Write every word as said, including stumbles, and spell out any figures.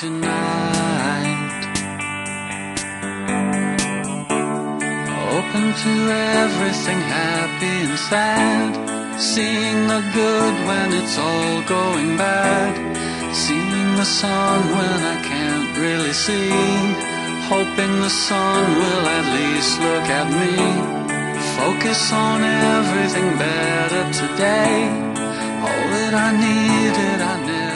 tonight. Open to everything, happy and sad. Seeing the good when it's all going bad. Seeing the sun when I can't really see. Hoping the sun will at least look at me. Focus on everything better today. All that I needed I never